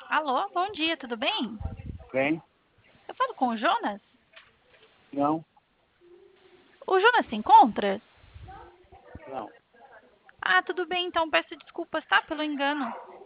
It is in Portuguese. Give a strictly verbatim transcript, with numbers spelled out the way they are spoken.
Alô, bom dia, tudo bem? Bem? Eu falo com o Jonas? Não, O Jonas se encontra? não. Ah, tudo bem, então peço desculpas, tá? Pelo engano.